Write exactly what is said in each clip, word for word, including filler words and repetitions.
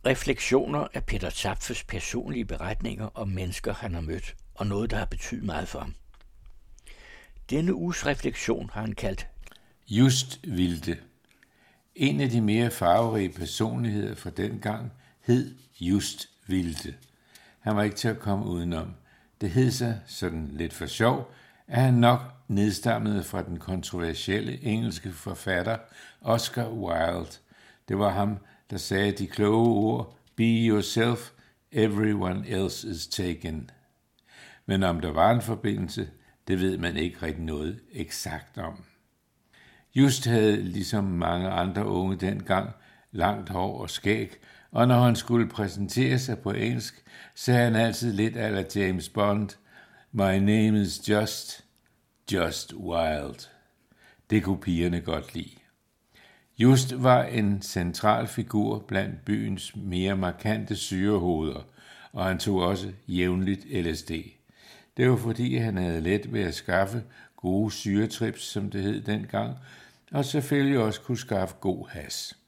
refleksioner af Peter Zapfes personlige beretninger om mennesker, han har mødt, og noget, der har betydet meget for ham. Denne uges refleksion har han kaldt Just Wilde. En af de mere farverige personligheder fra dengang hed Just Wilde. Han var ikke til at komme udenom. Det hed sig, sådan lidt for sjov, at han nok nedstammede fra den kontroversielle engelske forfatter Oscar Wilde. Det var ham, der sagde de kloge ord, be yourself, everyone else is taken. Men om der var en forbindelse, det ved man ikke rigtig noget eksakt om. Just havde, ligesom mange andre unge dengang, langt hår og skæg, og når han skulle præsentere sig på engelsk, sagde han altid lidt a la James Bond, my name is Just, Just Wilde. Det kunne pigerne godt lide. Just var en central figur blandt byens mere markante syrehoveder, og han tog også jævnligt L S D. Det var fordi, han havde let ved at skaffe gode syretrips, som det hed dengang, og selvfølgelig også kunne skaffe god has.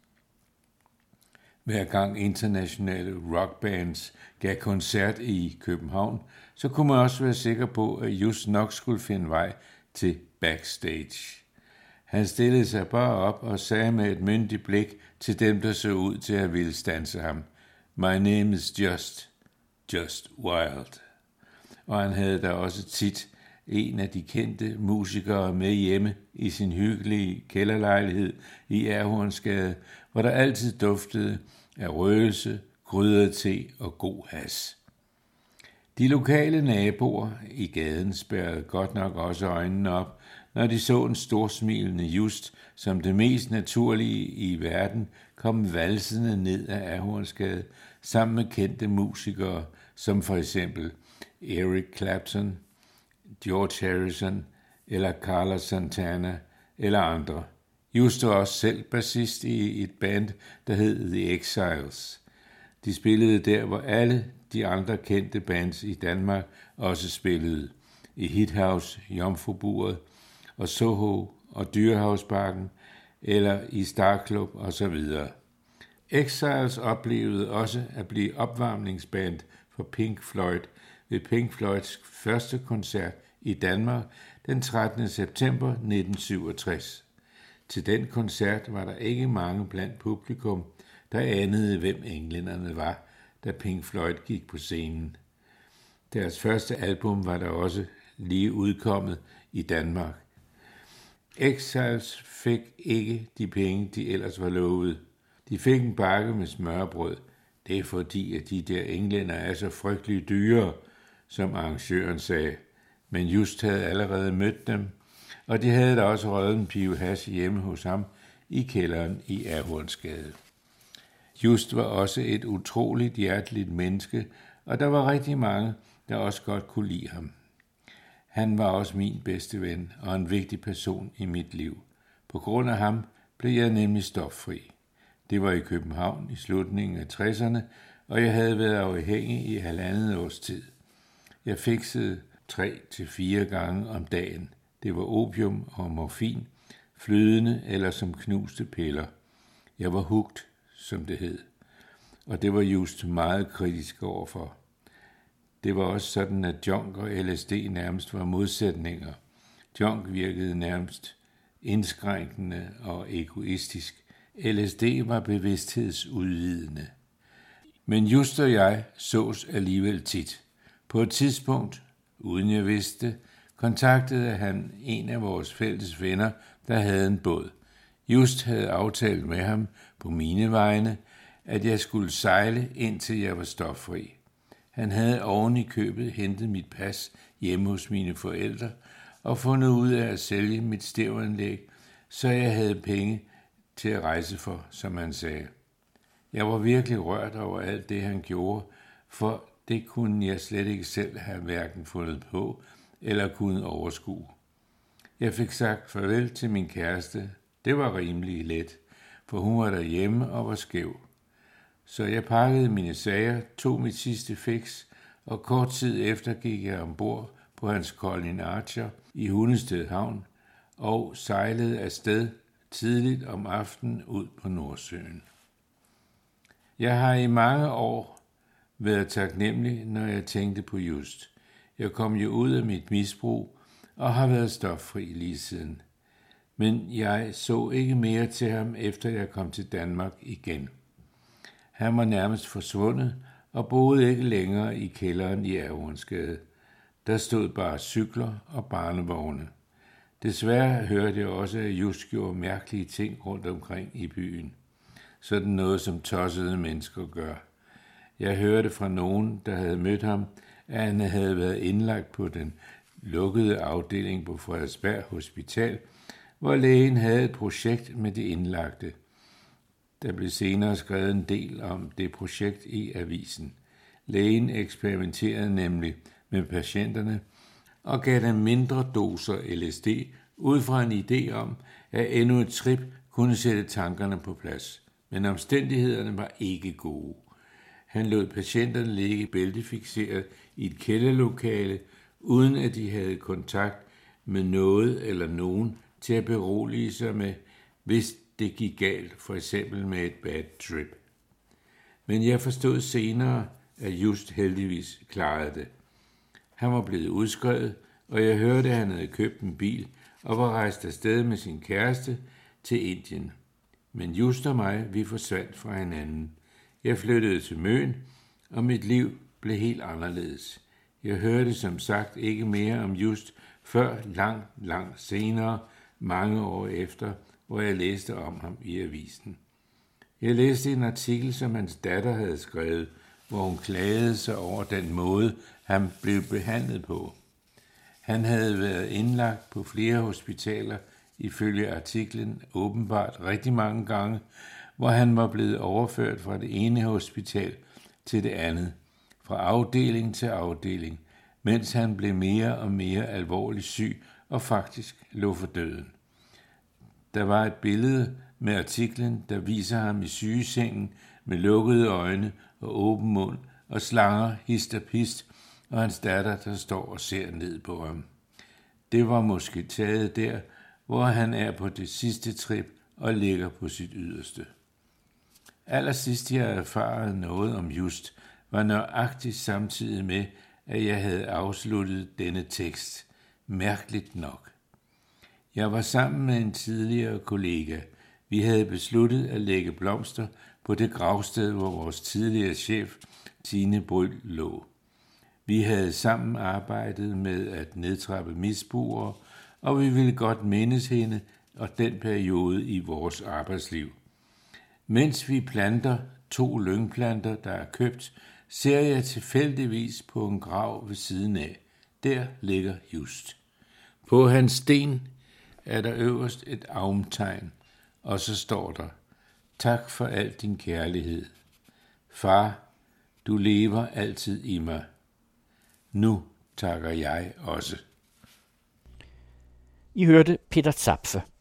Hver gang internationale rockbands gav koncert i København, så kunne man også være sikker på, at Just nok skulle finde vej til backstage. Han stillede sig bare op og sagde med et myndigt blik til dem, der så ud til at ville standse ham, my name is Just, Just Wilde. Og han havde da også tit en af de kendte musikere med hjemme i sin hyggelige kælderlejlighed i Erhornsgade, hvor der altid duftede af røgelse, krydret te og god has. De lokale naboer i gaden spærrede godt nok også øjnene op, når de så en storsmilende Just, som det mest naturlige i verden, kom valsende ned af Erhornsgade sammen med kendte musikere, som for eksempel Eric Clapton, George Harrison eller Carlos Santana eller andre. Just var også selv bassist i et band, der hed The Exiles. De spillede der, hvor alle de andre kendte bands i Danmark også spillede. I Hithouse, Jomfruburet og Soho og Dyrehavsparken eller i Starclub osv. Exiles oplevede også at blive opvarmningsband for Pink Floyd ved Pink Floyds første koncert i Danmark den trettende september nitten syvogtres. Til den koncert var der ikke mange blandt publikum, der anede, hvem englænderne var, da Pink Floyd gik på scenen. Deres første album var der også lige udkommet i Danmark. Exiles fik ikke de penge, de ellers var lovet. De fik en bakke med smørbrød. Det er fordi, at de der englænder er så frygtelig dyre, som arrangøren sagde. Men Just havde allerede mødt dem, og de havde da også røget en pive hash hjemme hos ham i kælderen i Erhornsgade. Just var også et utroligt hjerteligt menneske, og der var rigtig mange, der også godt kunne lide ham. Han var også min bedste ven og en vigtig person i mit liv. På grund af ham blev jeg nemlig stoffri. Det var i København i slutningen af tresserne, og jeg havde været afhængig i halvandet års tid. Jeg fiksede tre til fire gange om dagen. Det var opium og morfin, flydende eller som knuste piller. Jeg var hugt, som det hed, og det var Just meget kritisk overfor. Det var også sådan, at junk og L S D nærmest var modsætninger. Junk virkede nærmest indskrænkende og egoistisk. L S D var bevidsthedsudvidende. Men Just og jeg sås alligevel tit. På et tidspunkt, uden jeg vidste, kontaktede han en af vores fælles venner, der havde en båd. Just havde aftalt med ham på mine vegne, at jeg skulle sejle, indtil jeg var stoffri. Han havde oven i købet hentet mit pas hjemme hos mine forældre og fundet ud af at sælge mit stævanlæg, så jeg havde penge til at rejse for, som han sagde. Jeg var virkelig rørt over alt det, han gjorde, for det kunne jeg slet ikke selv have hverken fundet på eller kunne overskue. Jeg fik sagt farvel til min kæreste. Det var rimelig let, for hun var derhjemme og var skæv. Så jeg pakkede mine sager, tog mit sidste fix, og kort tid efter gik jeg ombord på hans Colin Archer i Hundested Havn og sejlede afsted tidligt om aftenen ud på Nordsøen. Jeg har i mange år været taknemmelig, når jeg tænkte på Just. Jeg kom jo ud af mit misbrug og har været stoffri lige siden. Men jeg så ikke mere til ham, efter jeg kom til Danmark igen. Han var nærmest forsvundet og boede ikke længere i kælderen i Ærgensgade. Der stod bare cykler og barnevogne. Desværre hørte jeg også, at Just gjorde mærkelige ting rundt omkring i byen. Sådan noget, som tossede mennesker gør. Jeg hørte fra nogen, der havde mødt ham, at han havde været indlagt på den lukkede afdeling på Frederiksberg Hospital, hvor lægen havde et projekt med de indlagte. Der blev senere skrevet en del om det projekt i avisen. Lægen eksperimenterede nemlig med patienterne og gav dem mindre doser L S D ud fra en idé om, at endnu et trip kunne sætte tankerne på plads. Men omstændighederne var ikke gode. Han lod patienterne ligge bæltefikseret i et kælderlokale, uden at de havde kontakt med noget eller nogen til at berolige sig med, hvis det gik galt, for eksempel med et bad trip. Men jeg forstod senere, at Just heldigvis klarede det. Han var blevet udskrevet, og jeg hørte, at han havde købt en bil og var rejst afsted med sin kæreste til Indien. Men Just og mig, vi forsvandt fra hinanden. Jeg flyttede til Møn, og mit liv blev helt anderledes. Jeg hørte som sagt ikke mere om Just før langt, langt senere, mange år efter, hvor jeg læste om ham i avisen. Jeg læste en artikel, som hans datter havde skrevet, hvor hun klagede sig over den måde, han blev behandlet på. Han havde været indlagt på flere hospitaler, ifølge artiklen åbenbart rigtig mange gange, hvor han var blevet overført fra det ene hospital til det andet, fra afdeling til afdeling, mens han blev mere og mere alvorligt syg og faktisk lå for døden. Der var et billede med artiklen, der viser ham i sygesengen med lukkede øjne og åben mund og slanger hist og pist, og hans datter, der står og ser ned på ham. Det var måske taget der, hvor han er på det sidste trip og ligger på sit yderste. Allersidst jeg erfarede noget om Just, var nøjagtigt samtidig med, at jeg havde afsluttet denne tekst. Mærkeligt nok. Jeg var sammen med en tidligere kollega. Vi havde besluttet at lægge blomster på det gravsted, hvor vores tidligere chef, Tine Bryl, lå. Vi havde sammen arbejdet med at nedtrappe misbrugere, og vi ville godt mindes hende og den periode i vores arbejdsliv. Mens vi planter to lyngplanter, der er købt, ser jeg tilfældigvis på en grav ved siden af. Der ligger Just. På hans sten er der øverst et aumtegn, og så står der: tak for al din kærlighed. Far, du lever altid i mig. Nu takker jeg også. I hørte Peter Zapfe.